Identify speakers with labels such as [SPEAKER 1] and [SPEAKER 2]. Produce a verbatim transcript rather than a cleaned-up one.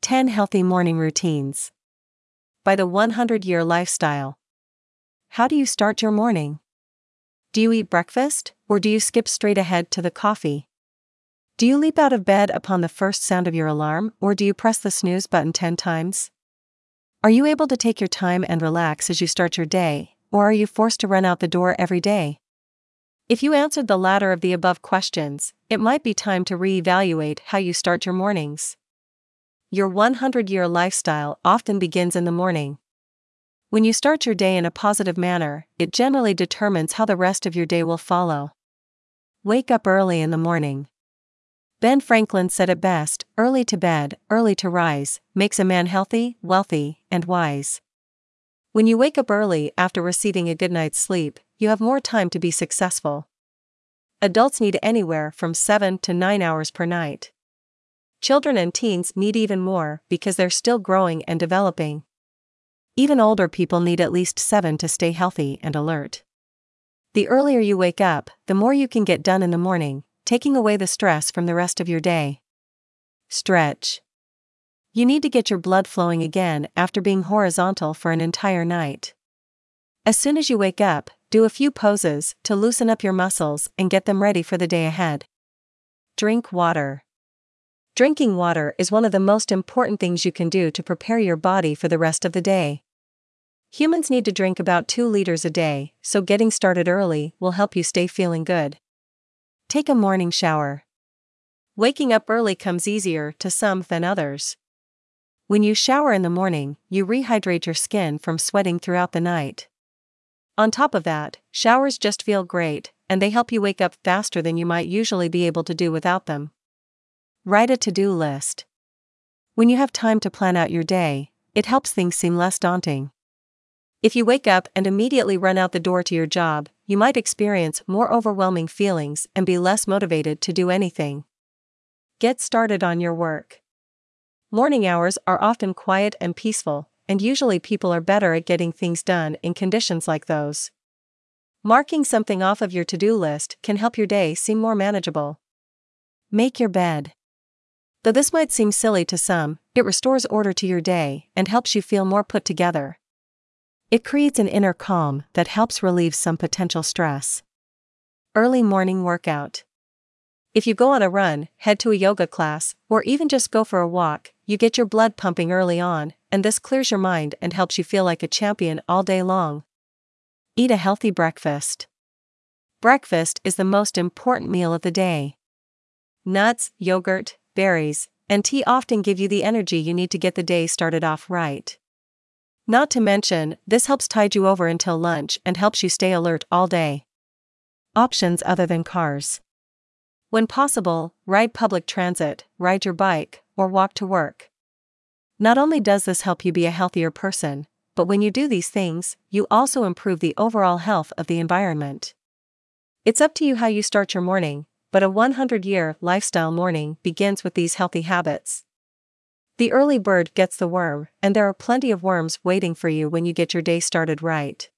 [SPEAKER 1] ten Healthy Morning Routines by the one hundred year Lifestyle. How do you start your morning? Do you eat breakfast, or do you skip straight ahead to the coffee? Do you leap out of bed upon the first sound of your alarm, or do you press the snooze button ten times? Are you able to take your time and relax as you start your day, or are you forced to run out the door every day? If you answered the latter of the above questions, it might be time to reevaluate how you start your mornings. Your one hundred year lifestyle often begins in the morning. When you start your day in a positive manner, it generally determines how the rest of your day will follow. Wake up early in the morning. Ben Franklin said it best, "Early to bed, early to rise, makes a man healthy, wealthy, and wise." When you wake up early after receiving a good night's sleep, you have more time to be successful. Adults need anywhere from seven to nine hours per night. Children and teens need even more because they're still growing and developing. Even older people need at least seven to stay healthy and alert. The earlier you wake up, the more you can get done in the morning, taking away the stress from the rest of your day. Stretch. You need to get your blood flowing again after being horizontal for an entire night. As soon as you wake up, do a few poses to loosen up your muscles and get them ready for the day ahead. Drink water. Drinking water is one of the most important things you can do to prepare your body for the rest of the day. Humans need to drink about two liters a day, so getting started early will help you stay feeling good. Take a morning shower. Waking up early comes easier to some than others. When you shower in the morning, you rehydrate your skin from sweating throughout the night. On top of that, showers just feel great, and they help you wake up faster than you might usually be able to do without them. Write a to-do list. When you have time to plan out your day, it helps things seem less daunting. If you wake up and immediately run out the door to your job, you might experience more overwhelming feelings and be less motivated to do anything. Get started on your work. Morning hours are often quiet and peaceful, and usually people are better at getting things done in conditions like those. Marking something off of your to-do list can help your day seem more manageable. Make your bed. Though this might seem silly to some, it restores order to your day and helps you feel more put together. It creates an inner calm that helps relieve some potential stress. Early morning workout. If you go on a run, head to a yoga class, or even just go for a walk, you get your blood pumping early on, and this clears your mind and helps you feel like a champion all day long. Eat a healthy breakfast. Breakfast is the most important meal of the day. Nuts, yogurt, berries, and tea often give you the energy you need to get the day started off right. Not to mention, this helps tide you over until lunch and helps you stay alert all day. Options other than cars. When possible, ride public transit, ride your bike, or walk to work. Not only does this help you be a healthier person, but when you do these things, you also improve the overall health of the environment. It's up to you how you start your morning, but a one hundred year lifestyle morning begins with these healthy habits. The early bird gets the worm, and there are plenty of worms waiting for you when you get your day started right.